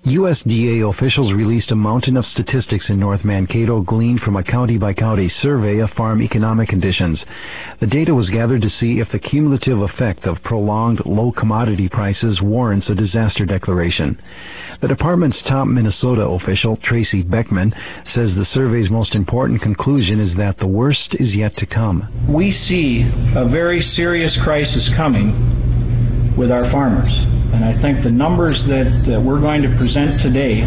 USDA officials released a mountain of statistics in North Mankato gleaned from a county-by-county survey of farm economic conditions. The data was gathered to see if the cumulative effect of prolonged low commodity prices warrants a disaster declaration. The department's top Minnesota official, Tracy Beckman, says the survey's most important conclusion is that the worst is yet to come. We see a very serious crisis coming with our farmers. And I think the numbers that we're going to present today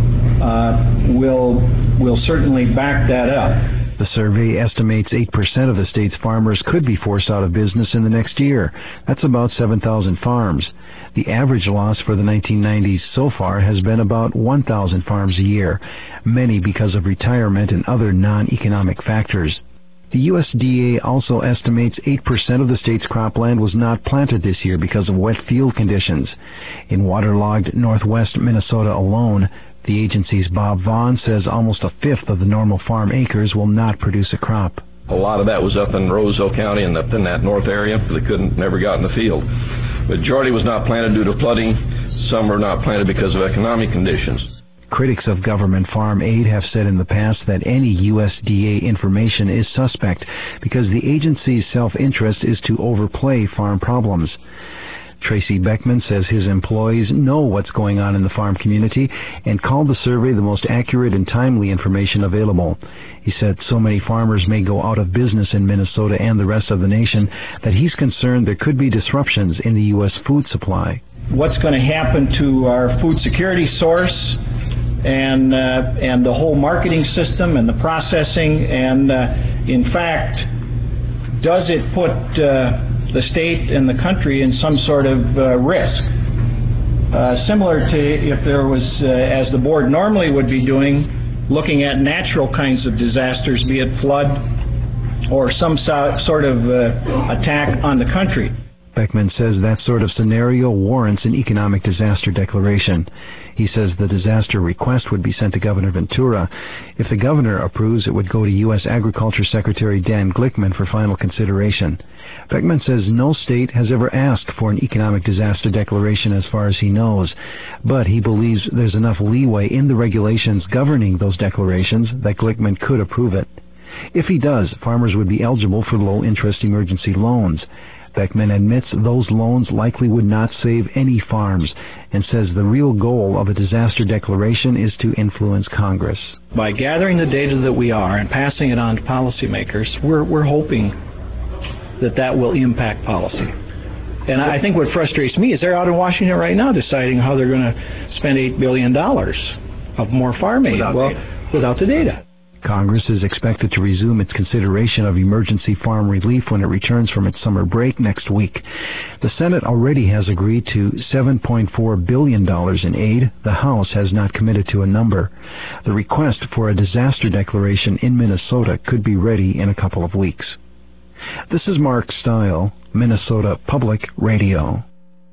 will certainly back that up. The survey estimates 8% of the state's farmers could be forced out of business in the next year. That's about 7,000 farms. The average loss for the 1990s so far has been about 1,000 farms a year, many because of retirement and other non-economic factors. The USDA also estimates 8% of the state's cropland was not planted this year because of wet field conditions. In waterlogged northwest Minnesota alone, the agency's Bob Vaughn says almost a fifth of the normal farm acres will not produce a crop. A lot of that was up in Roseville County and up in that north area. They never got in the field. Majority was not planted due to flooding. Some were not planted because of economic conditions. Critics of government farm aid have said in the past that any USDA information is suspect because the agency's self-interest is to overplay farm problems. Tracy Beckman says his employees know what's going on in the farm community and called the survey the most accurate and timely information available. He said so many farmers may go out of business in Minnesota and the rest of the nation that he's concerned there could be disruptions in the U.S. food supply. What's going to happen to our food security source and the whole marketing system and the processing, and in fact, does it put the state and the country in some sort of risk? Similar to if there was, as the board normally would be doing, looking at natural kinds of disasters, be it flood or some sort of attack on the country. Beckman says that sort of scenario warrants an economic disaster declaration. He says the disaster request would be sent to Governor Ventura. If the governor approves, it would go to U.S. Agriculture Secretary Dan Glickman for final consideration. Beckman says no state has ever asked for an economic disaster declaration as far as he knows, but he believes there's enough leeway in the regulations governing those declarations that Glickman could approve it. If he does, farmers would be eligible for low-interest emergency loans. Beckman admits those loans likely would not save any farms and says the real goal of a disaster declaration is to influence Congress. By gathering the data that we are and passing it on to policymakers, we're hoping that will impact policy. And I think what frustrates me is they're out in Washington right now deciding how they're going to spend $8 billion of more farm aid without the data. Congress is expected to resume its consideration of emergency farm relief when it returns from its summer break next week. The Senate already has agreed to $7.4 billion in aid. The House has not committed to a number. The request for a disaster declaration in Minnesota could be ready in a couple of weeks. This is Mark Stile, Minnesota Public Radio.